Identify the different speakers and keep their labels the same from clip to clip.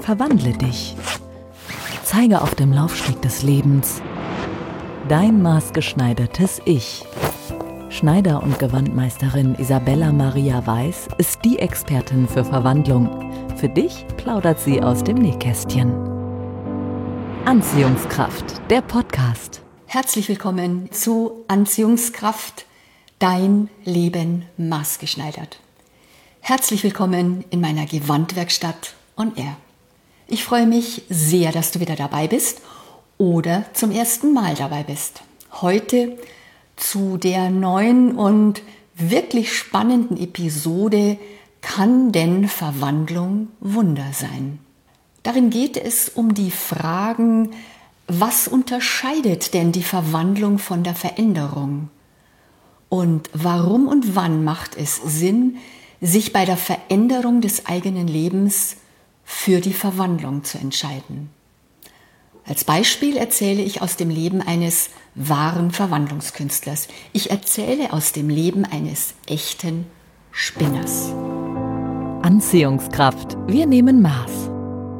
Speaker 1: Verwandle dich. Zeige auf dem Laufsteg des Lebens dein maßgeschneidertes Ich. Schneider- und Gewandmeisterin Isabella Maria Weiß ist die Expertin für Verwandlung. Für dich plaudert sie aus dem Nähkästchen. Anziehungskraft, der Podcast.
Speaker 2: Herzlich willkommen zu Anziehungskraft, dein Leben maßgeschneidert. Herzlich willkommen in meiner Gewandwerkstatt on Air. Ich freue mich sehr, dass du wieder dabei bist oder zum ersten Mal dabei bist. Heute zu der neuen und wirklich spannenden Episode Kann denn Verwandlung Wunder sein? Darin geht es um die Fragen, was unterscheidet denn die Verwandlung von der Veränderung? Und warum und wann macht es Sinn, sich bei der Veränderung des eigenen Lebens für die Verwandlung zu entscheiden? Als Beispiel erzähle ich aus dem Leben eines wahren Verwandlungskünstlers. Ich erzähle aus dem Leben eines echten Spinners.
Speaker 1: Anziehungskraft, wir nehmen Maß.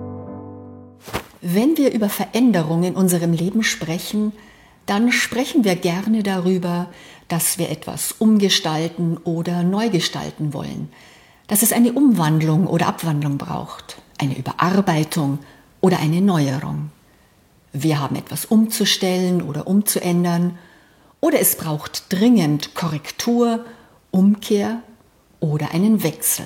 Speaker 2: Wenn wir über Veränderungen in unserem Leben sprechen, dann sprechen wir gerne darüber, dass wir etwas umgestalten oder neu gestalten wollen, dass es eine Umwandlung oder Abwandlung braucht, eine Überarbeitung oder eine Neuerung. Wir haben etwas umzustellen oder umzuändern oder es braucht dringend Korrektur, Umkehr oder einen Wechsel.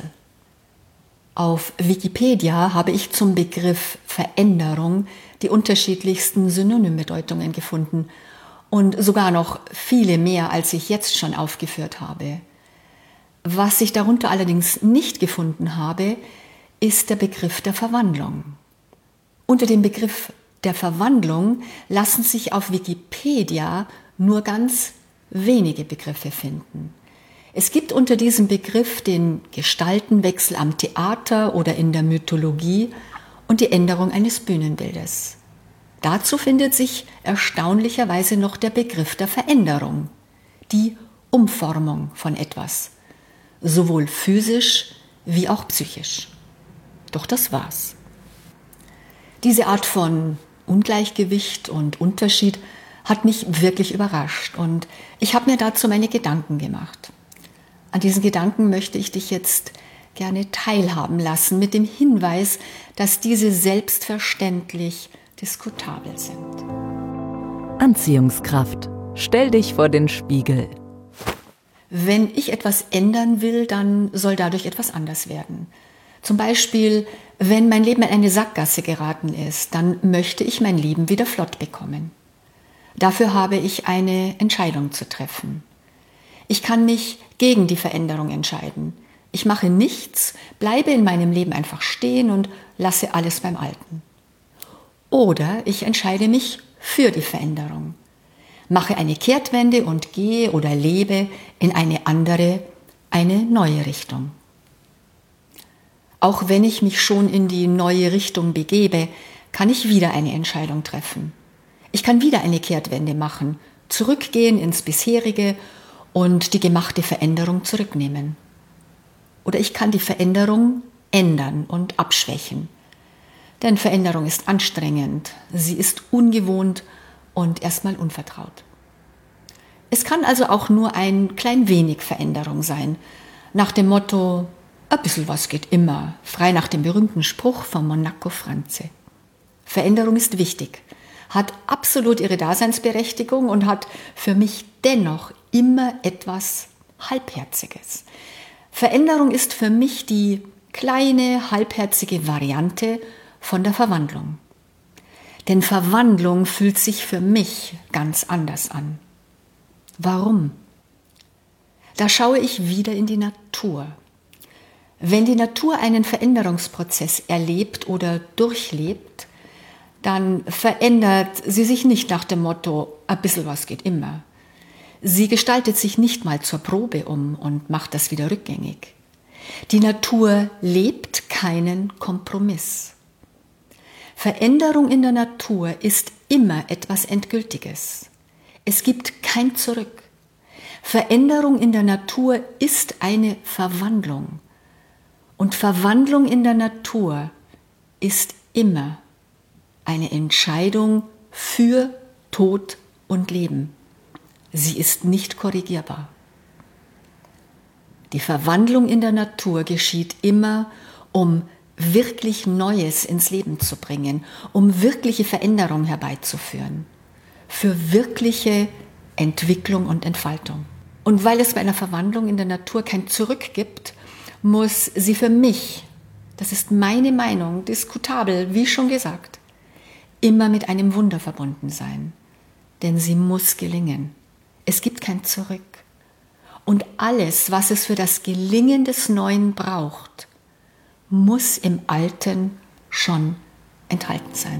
Speaker 2: Auf Wikipedia habe ich zum Begriff Veränderung die unterschiedlichsten Synonymbedeutungen gefunden und sogar noch viele mehr, als ich jetzt schon aufgeführt habe. Was ich darunter allerdings nicht gefunden habe, ist der Begriff der Verwandlung. Unter dem Begriff der Verwandlung lassen sich auf Wikipedia nur ganz wenige Begriffe finden. Es gibt unter diesem Begriff den Gestaltenwechsel am Theater oder in der Mythologie und die Änderung eines Bühnenbildes. Dazu findet sich erstaunlicherweise noch der Begriff der Veränderung, die Umformung von etwas, sowohl physisch wie auch psychisch. Doch das war's. Diese Art von Ungleichgewicht und Unterschied hat mich wirklich überrascht und ich habe mir dazu meine Gedanken gemacht. An diesen Gedanken möchte ich dich jetzt gerne teilhaben lassen, mit dem Hinweis, dass diese selbstverständlich diskutabel sind.
Speaker 1: Anziehungskraft, stell dich vor den Spiegel.
Speaker 2: Wenn ich etwas ändern will, dann soll dadurch etwas anders werden. Zum Beispiel, wenn mein Leben in eine Sackgasse geraten ist, dann möchte ich mein Leben wieder flott bekommen. Dafür habe ich eine Entscheidung zu treffen. Ich kann mich gegen die Veränderung entscheiden. Ich mache nichts, bleibe in meinem Leben einfach stehen und lasse alles beim Alten. Oder ich entscheide mich für die Veränderung. Mache eine Kehrtwende und gehe oder lebe in eine andere, eine neue Richtung. Auch wenn ich mich schon in die neue Richtung begebe, kann ich wieder eine Entscheidung treffen. Ich kann wieder eine Kehrtwende machen, zurückgehen ins bisherige und die gemachte Veränderung zurücknehmen. Oder ich kann die Veränderung ändern und abschwächen. Denn Veränderung ist anstrengend, sie ist ungewohnt und erstmal unvertraut. Es kann also auch nur ein klein wenig Veränderung sein, nach dem Motto, ein bisschen was geht immer, frei nach dem berühmten Spruch von Monaco Franze. Veränderung ist wichtig, hat absolut ihre Daseinsberechtigung und hat für mich dennoch immer etwas Halbherziges. Veränderung ist für mich die kleine, halbherzige Variante von der Verwandlung. Denn Verwandlung fühlt sich für mich ganz anders an. Warum? Da schaue ich wieder in die Natur. Wenn die Natur einen Veränderungsprozess erlebt oder durchlebt, dann verändert sie sich nicht nach dem Motto, ein bisschen was geht immer. Sie gestaltet sich nicht mal zur Probe um und macht das wieder rückgängig. Die Natur lebt keinen Kompromiss. Veränderung in der Natur ist immer etwas Endgültiges. Es gibt kein Zurück. Veränderung in der Natur ist eine Verwandlung. Und Verwandlung in der Natur ist immer eine Entscheidung für Tod und Leben. Sie ist nicht korrigierbar. Die Verwandlung in der Natur geschieht immer, um wirklich Neues ins Leben zu bringen, um wirkliche Veränderung herbeizuführen, für wirkliche Entwicklung und Entfaltung. Und weil es bei einer Verwandlung in der Natur kein Zurück gibt, muss sie für mich, das ist meine Meinung, diskutabel, wie schon gesagt, immer mit einem Wunder verbunden sein. Denn sie muss gelingen. Es gibt kein Zurück. Und alles, was es für das Gelingen des Neuen braucht, muss im Alten schon enthalten sein.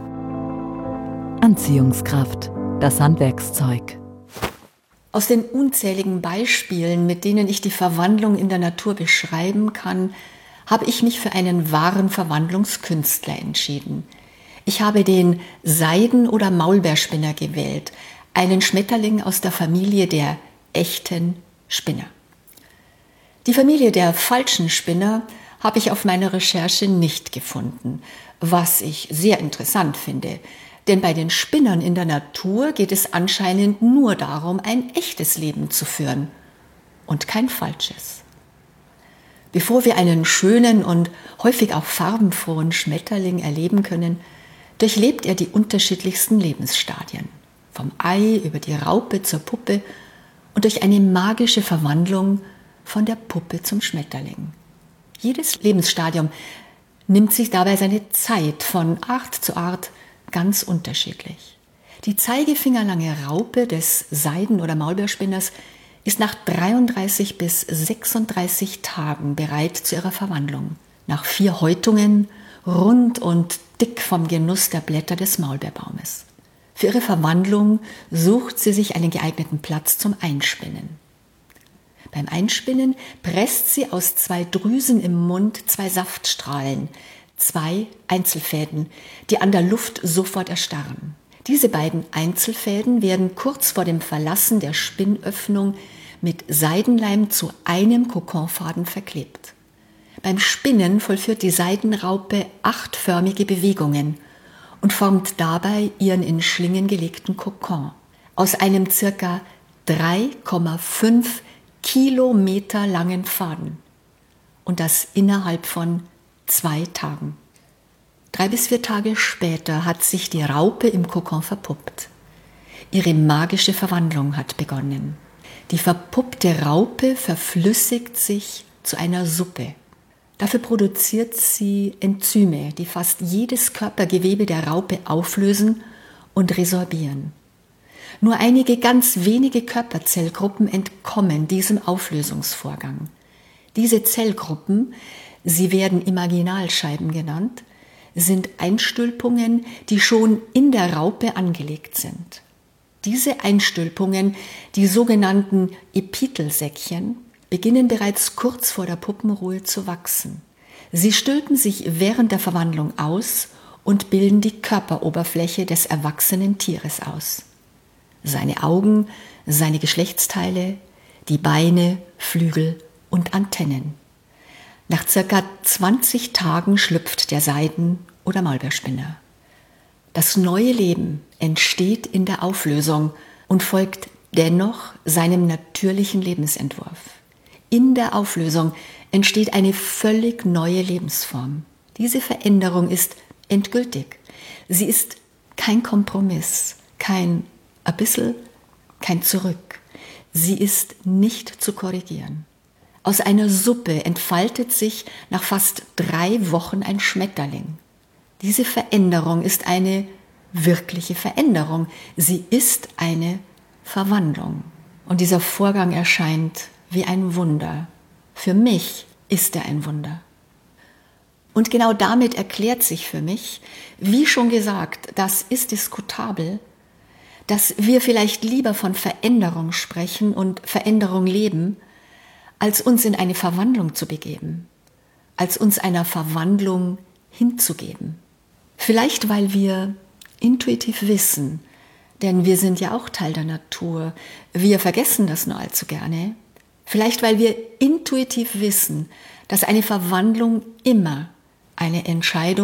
Speaker 1: Anziehungskraft, das Handwerkszeug.
Speaker 2: Aus den unzähligen Beispielen, mit denen ich die Verwandlung in der Natur beschreiben kann, habe ich mich für einen wahren Verwandlungskünstler entschieden. Ich habe den Seiden- oder Maulbeerspinner gewählt, einen Schmetterling aus der Familie der echten Spinner. Die Familie der falschen Spinner habe ich auf meiner Recherche nicht gefunden, was ich sehr interessant finde. Denn bei den Spinnern in der Natur geht es anscheinend nur darum, ein echtes Leben zu führen und kein falsches. Bevor wir einen schönen und häufig auch farbenfrohen Schmetterling erleben können, durchlebt er die unterschiedlichsten Lebensstadien. Vom Ei über die Raupe zur Puppe und durch eine magische Verwandlung von der Puppe zum Schmetterling. Jedes Lebensstadium nimmt sich dabei seine Zeit von Art zu Art ganz unterschiedlich. Die zeigefingerlange Raupe des Seiden- oder Maulbeerspinners ist nach 33 bis 36 Tagen bereit zu ihrer Verwandlung. Nach 4 Häutungen, rund und dick vom Genuss der Blätter des Maulbeerbaumes. Für ihre Verwandlung sucht sie sich einen geeigneten Platz zum Einspinnen. Beim Einspinnen presst sie aus 2 Drüsen im Mund 2 Saftstrahlen, 2 Einzelfäden, die an der Luft sofort erstarren. Diese beiden Einzelfäden werden kurz vor dem Verlassen der Spinnöffnung mit Seidenleim zu einem Kokonfaden verklebt. Beim Spinnen vollführt die Seidenraupe 8-förmige Bewegungen und formt dabei ihren in Schlingen gelegten Kokon aus einem ca. 3,5 Kilometer langen Faden und das innerhalb von 2 Tagen. 3 bis 4 Tage später hat sich die Raupe im Kokon verpuppt. Ihre magische Verwandlung hat begonnen. Die verpuppte Raupe verflüssigt sich zu einer Suppe. Dafür produziert sie Enzyme, die fast jedes Körpergewebe der Raupe auflösen und resorbieren. Nur einige ganz wenige Körperzellgruppen entkommen diesem Auflösungsvorgang. Diese Zellgruppen, sie werden Imaginalscheiben genannt, sind Einstülpungen, die schon in der Raupe angelegt sind. Diese Einstülpungen, die sogenannten Epitelsäckchen, beginnen bereits kurz vor der Puppenruhe zu wachsen. Sie stülpen sich während der Verwandlung aus und bilden die Körperoberfläche des erwachsenen Tieres aus. Seine Augen, seine Geschlechtsteile, die Beine, Flügel und Antennen. Nach ca. 20 Tagen schlüpft der Seiden- oder Maulbeerspinner. Das neue Leben entsteht in der Auflösung und folgt dennoch seinem natürlichen Lebensentwurf. In der Auflösung entsteht eine völlig neue Lebensform. Diese Veränderung ist endgültig. Sie ist kein Kompromiss, kein ein bisschen, kein Zurück. Sie ist nicht zu korrigieren. Aus einer Suppe entfaltet sich nach fast 3 Wochen ein Schmetterling. Diese Veränderung ist eine wirkliche Veränderung. Sie ist eine Verwandlung. Und dieser Vorgang erscheint wie ein Wunder. Für mich ist er ein Wunder. Und genau damit erklärt sich für mich, wie schon gesagt, das ist diskutabel, dass wir vielleicht lieber von Veränderung sprechen und Veränderung leben, als uns in eine Verwandlung zu begeben, als uns einer Verwandlung hinzugeben. Vielleicht, weil wir intuitiv wissen, denn wir sind ja auch Teil der Natur, wir vergessen das nur allzu gerne. Vielleicht, weil wir intuitiv wissen, dass eine Verwandlung immer eine Entscheidung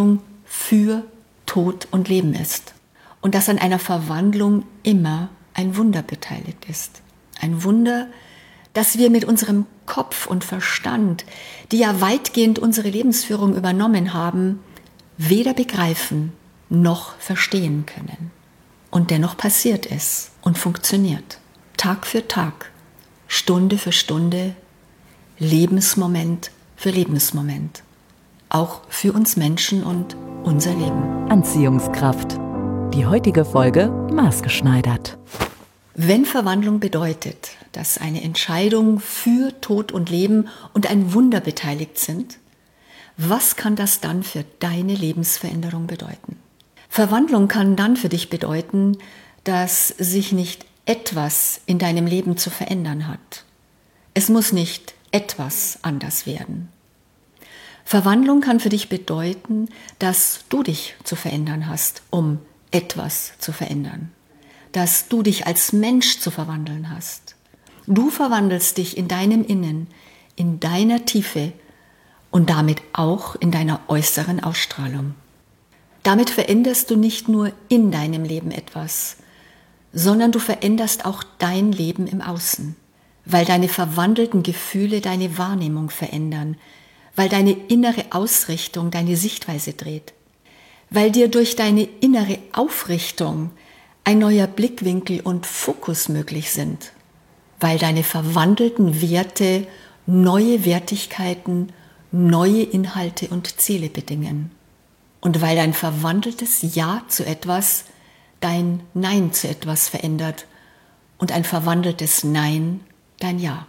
Speaker 2: für Tod und Leben ist und dass an einer Verwandlung immer ein Wunder beteiligt ist. Ein Wunder, das wir mit unserem Kopf und Verstand, die ja weitgehend unsere Lebensführung übernommen haben, weder begreifen noch verstehen können. Und dennoch passiert es und funktioniert. Tag für Tag, Stunde für Stunde, Lebensmoment für Lebensmoment. Auch für uns Menschen und unser Leben.
Speaker 1: Anziehungskraft. Die heutige Folge maßgeschneidert.
Speaker 2: Wenn Verwandlung bedeutet, dass eine Entscheidung für Tod und Leben und ein Wunder beteiligt sind, was kann das dann für deine Lebensveränderung bedeuten? Verwandlung kann dann für dich bedeuten, dass sich nicht etwas in deinem Leben zu verändern hat. Es muss nicht etwas anders werden. Verwandlung kann für dich bedeuten, dass du dich zu verändern hast, um etwas zu verändern. Dass du dich als Mensch zu verwandeln hast. Du verwandelst dich in deinem Innen, in deiner Tiefe und damit auch in deiner äußeren Ausstrahlung. Damit veränderst du nicht nur in deinem Leben etwas, sondern du veränderst auch dein Leben im Außen, weil deine verwandelten Gefühle deine Wahrnehmung verändern, weil deine innere Ausrichtung deine Sichtweise dreht, weil dir durch deine innere Aufrichtung ein neuer Blickwinkel und Fokus möglich sind, weil deine verwandelten Werte neue Wertigkeiten, neue Inhalte und Ziele bedingen und weil dein verwandeltes Ja zu etwas dein Nein zu etwas verändert und ein verwandeltes Nein dein Ja.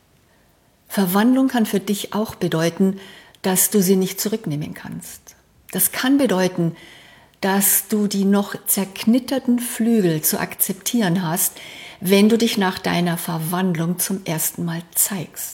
Speaker 2: Verwandlung kann für dich auch bedeuten, dass du sie nicht zurücknehmen kannst. Das kann bedeuten, dass du die noch zerknitterten Flügel zu akzeptieren hast, wenn du dich nach deiner Verwandlung zum ersten Mal zeigst.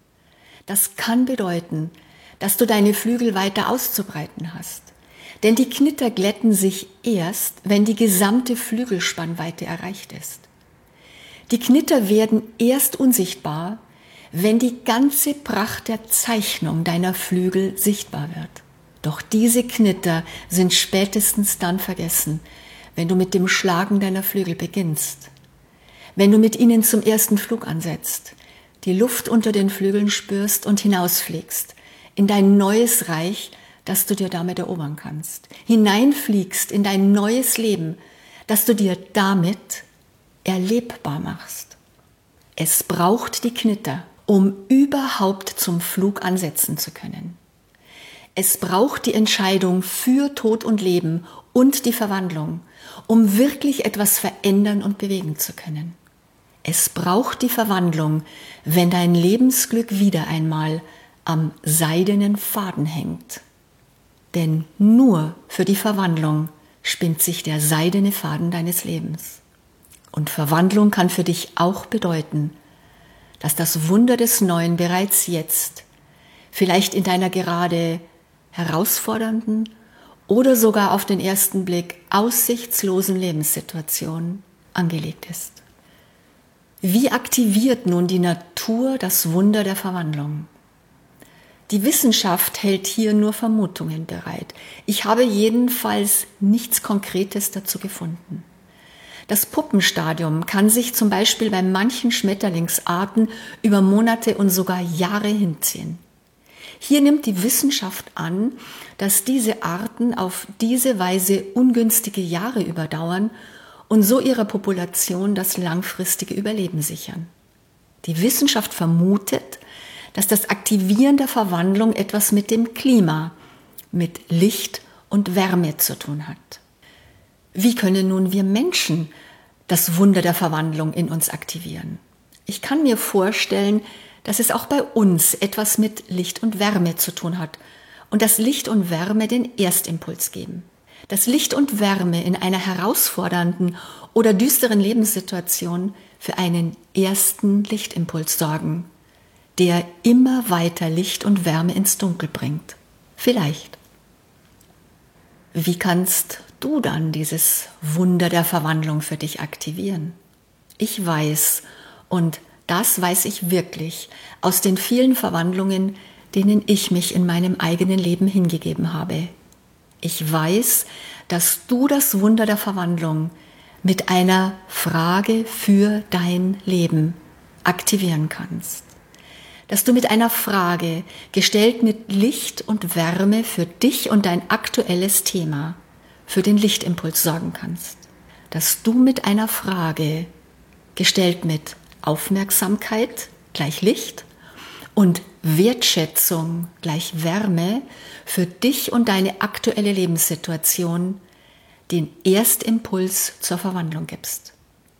Speaker 2: Das kann bedeuten, dass du deine Flügel weiter auszubreiten hast. Denn die Knitter glätten sich erst, wenn die gesamte Flügelspannweite erreicht ist. Die Knitter werden erst unsichtbar, wenn die ganze Pracht der Zeichnung deiner Flügel sichtbar wird. Doch diese Knitter sind spätestens dann vergessen, wenn du mit dem Schlagen deiner Flügel beginnst. Wenn du mit ihnen zum ersten Flug ansetzt, die Luft unter den Flügeln spürst und hinausfliegst in dein neues Reich, das du dir damit erobern kannst. Hineinfliegst in dein neues Leben, das du dir damit erlebbar machst. Es braucht die Knitter, um überhaupt zum Flug ansetzen zu können. Es braucht die Entscheidung für Tod und Leben und die Verwandlung, um wirklich etwas verändern und bewegen zu können. Es braucht die Verwandlung, wenn dein Lebensglück wieder einmal am seidenen Faden hängt. Denn nur für die Verwandlung spinnt sich der seidene Faden deines Lebens. Und Verwandlung kann für dich auch bedeuten, dass das Wunder des Neuen bereits jetzt, vielleicht in deiner gerade herausfordernden oder sogar auf den ersten Blick aussichtslosen Lebenssituation angelegt ist. Wie aktiviert nun die Natur das Wunder der Verwandlung? Die Wissenschaft hält hier nur Vermutungen bereit. Ich habe jedenfalls nichts Konkretes dazu gefunden. Das Puppenstadium kann sich zum Beispiel bei manchen Schmetterlingsarten über Monate und sogar Jahre hinziehen. Hier nimmt die Wissenschaft an, dass diese Arten auf diese Weise ungünstige Jahre überdauern und so ihrer Population das langfristige Überleben sichern. Die Wissenschaft vermutet, dass das Aktivieren der Verwandlung etwas mit dem Klima, mit Licht und Wärme zu tun hat. Wie können nun wir Menschen das Wunder der Verwandlung in uns aktivieren? Ich kann mir vorstellen, dass es auch bei uns etwas mit Licht und Wärme zu tun hat und dass Licht und Wärme den Erstimpuls geben. Dass Licht und Wärme in einer herausfordernden oder düsteren Lebenssituation für einen ersten Lichtimpuls sorgen, der immer weiter Licht und Wärme ins Dunkel bringt. Vielleicht. Wie kannst du dann dieses Wunder der Verwandlung für dich aktivieren? Ich weiß, und das weiß ich wirklich, aus den vielen Verwandlungen, denen ich mich in meinem eigenen Leben hingegeben habe. Ich weiß, dass du das Wunder der Verwandlung mit einer Frage für dein Leben aktivieren kannst. Dass du mit einer Frage, gestellt mit Licht und Wärme für dich und dein aktuelles Thema, für den Lichtimpuls sorgen kannst. Dass du mit einer Frage, gestellt mit Aufmerksamkeit gleich Licht und Wertschätzung gleich Wärme für dich und deine aktuelle Lebenssituation den Erstimpuls zur Verwandlung gibst.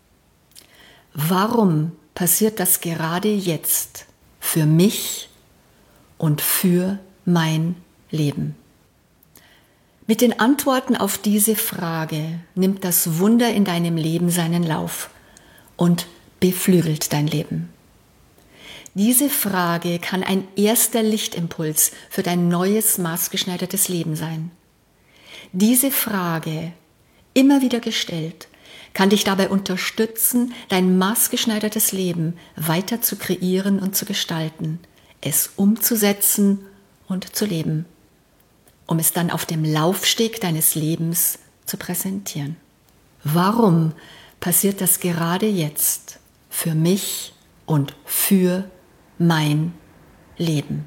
Speaker 2: Warum passiert das gerade jetzt für mich und für mein Leben? Mit den Antworten auf diese Frage nimmt das Wunder in deinem Leben seinen Lauf und beflügelt dein Leben. Diese Frage kann ein erster Lichtimpuls für dein neues, maßgeschneidertes Leben sein. Diese Frage, immer wieder gestellt, kann dich dabei unterstützen, dein maßgeschneidertes Leben weiter zu kreieren und zu gestalten, es umzusetzen und zu leben, um es dann auf dem Laufsteg deines Lebens zu präsentieren. Warum passiert das gerade jetzt für mich und für mein Leben?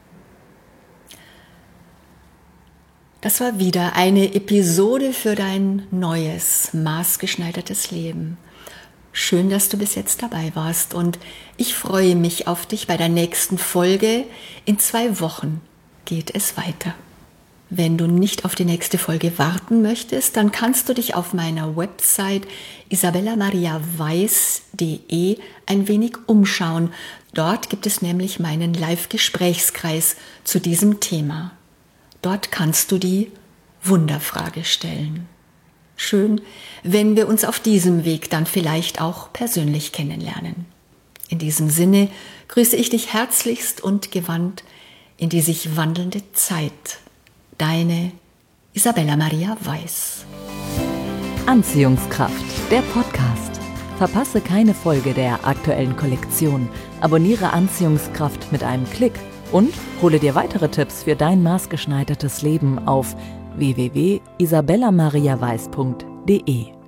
Speaker 2: Das war wieder eine Episode für dein neues, maßgeschneidertes Leben. Schön, dass du bis jetzt dabei warst und ich freue mich auf dich bei der nächsten Folge. In 2 Wochen geht es weiter. Wenn du nicht auf die nächste Folge warten möchtest, dann kannst du dich auf meiner Website isabellamariaweiss.de ein wenig umschauen. Dort gibt es nämlich meinen Live-Gesprächskreis zu diesem Thema. Dort kannst du die Wunderfrage stellen. Schön, wenn wir uns auf diesem Weg dann vielleicht auch persönlich kennenlernen. In diesem Sinne grüße ich dich herzlichst und gewandt in die sich wandelnde Zeit. Deine Isabella Maria Weiss.
Speaker 1: Anziehungskraft, der Podcast. Verpasse keine Folge der aktuellen Kollektion. Abonniere Anziehungskraft mit einem Klick und hole dir weitere Tipps für dein maßgeschneidertes Leben auf www.isabellamariaweiss.de.